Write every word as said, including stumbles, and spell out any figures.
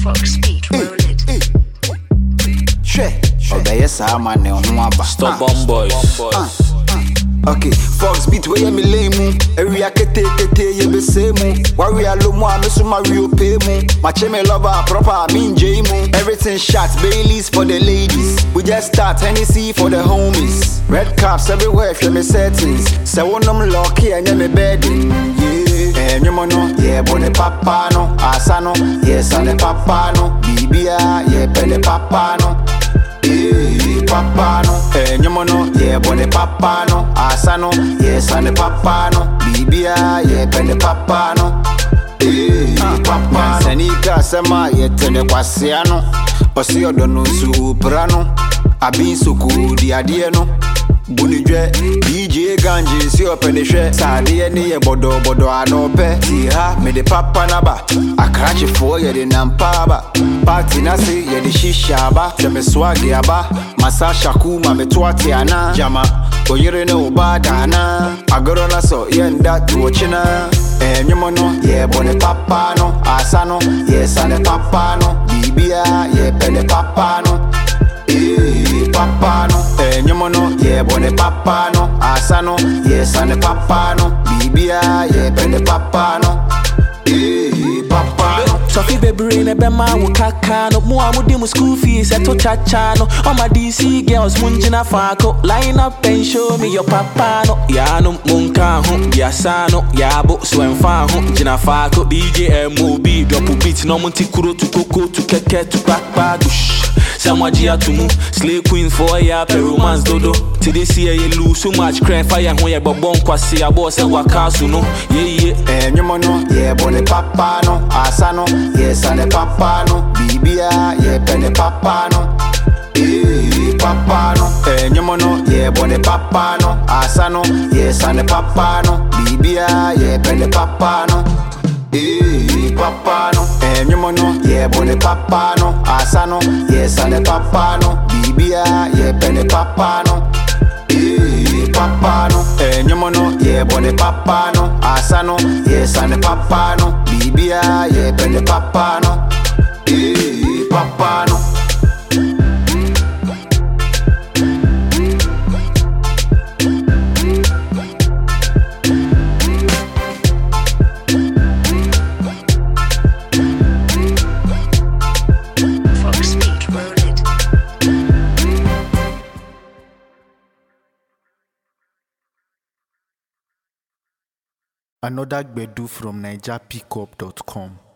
Fox beat, roll it. Obey Sama Neonwaba. Stubborn boys. Okay, Fox beat where you me lay mu. Area kete kete ye be say mu. Warrior lo mu ame so Mario pay mu. My cheme lover proper mean J mu. Everything shots Baileys for the ladies. We just start Hennessy for the homies. Red caps everywhere for me settings. Say one them lucky and me bedding. Yeah, and you know yeah bone papa no. Asano yes and the papa no. Bibia yeah pele papa no. Eh, papa no, eh, nyomono, yeah, bone papa no, asano, yes, and the papa no, bibia, yeah, pene papa no, eh, papa no, senika sema, yeah, tene kwasiano, osio dono su prano, abin suku di adieno, bunijwe, D J Ganji, si opene shwe, sadie ni ye bodo bodo anope, tiha, me de papa naba, akrachi fo ye de nampaba. Party nasi ye di shisha ba Jame swagi aba Masa shakuma me tuati ana Jama Oyere ne ubada na Agoro na so ye nda tuochina Eh nyomono ye bone papa no Asano ye sane papa no Bibia ye pene papa no Eh papa no Eh nyomono ye bone papa no Asano ye sane papa no Bibia ye pene papa no Eh papa no Sophie baby in a bema wukaka no Mua mudimu school fees eto cha no All my D C girls munjina fako Line up and show me your papa no Ya no munka ho biasa no Ya bo swenfa ho jina fako D J M O B drop beat no munti kuro to koko to keke to pakpa dush Samwa jia tumu Slay queen for ya pe romance dodo Today see ye lose so much crime fire ho ye bobon kwase abo se wakasu no yeah yeah eh nyomono ye bone papa no asano yes and the papa no bibia ye pene papa no eh papa no eh nyomono ye bone papa no asano yes and the papa no bibia ye pene papa no eh papa no eh nyomono ye bone papa no asano yes and the papa no bibia ye pene papa no eh papa no eh nyomono ye bone papa no asano yes and the papa no bibia ye pene papa no eh papa no Fox beat, roll it. Another Gbedu from Niger Pickup dot com.